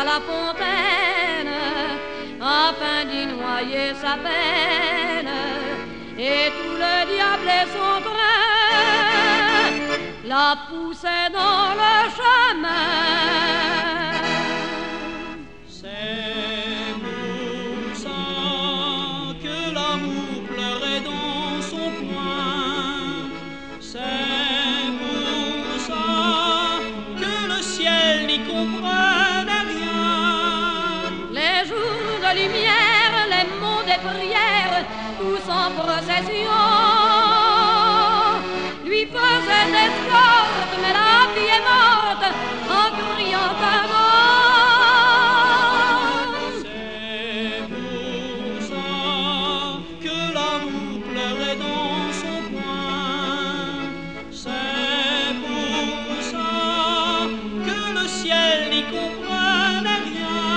la fontaine afin d'y noyer sa peine. Et tout le diable et son train la poussait dans le chemin. C'est pour ça que l'amour pleurait dans son coin. C'est pour ça que le ciel n'y comprenait rien. Les jours de lumière, les mots des prières, tous en procession, lui faisaient escorte, mais la fille est morte en criant un mot. C'est pour ça que l'amour pleurait dans son coin. C'est pour ça que le ciel n'y comprenait rien.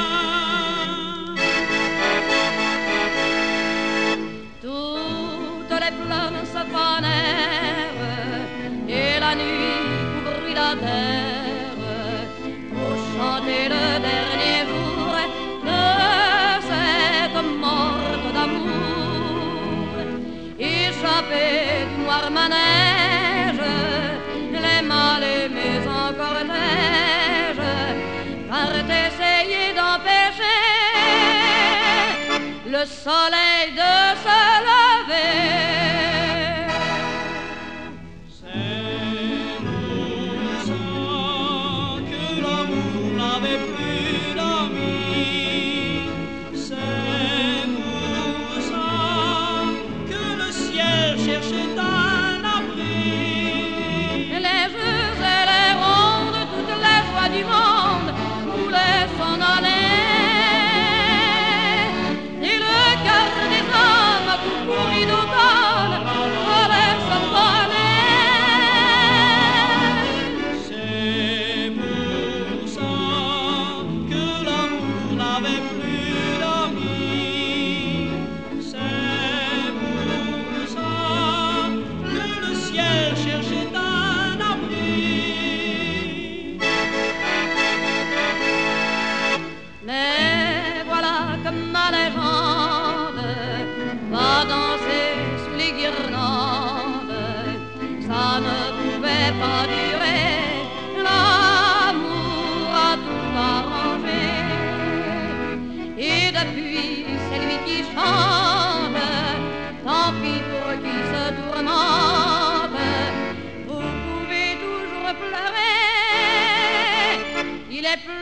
Toutes les fleurs se fanèrent et la nuit couvrit la terre pour chanter le dernier jour de cette morte d'amour. Échappés du noir manège, les mal aimés en cortège partent essayer d'empêcher le soleil de se lever. C'est pour ça que l'amour n'avait plus d'amis. C'est pour ça que le ciel cherchait un abri. Les jeux et les rondes, toutes les joies du monde voulaient s'en aller. Et le cœur des hommes, tout pourri d'automne, allait s'envoler. C'est pour ça que l'amour n'avait plus d'amis. C'est pour ça que le ciel cherchait un abri. Mais voilà que ma légende va danser sous les guirlandes. Ça ne pouvait pas durer, l'amour a tout arrangé. Et depuis c'est lui qui chante, tant pis pour qui se tourmente. Vous pouvez toujours pleurer, il est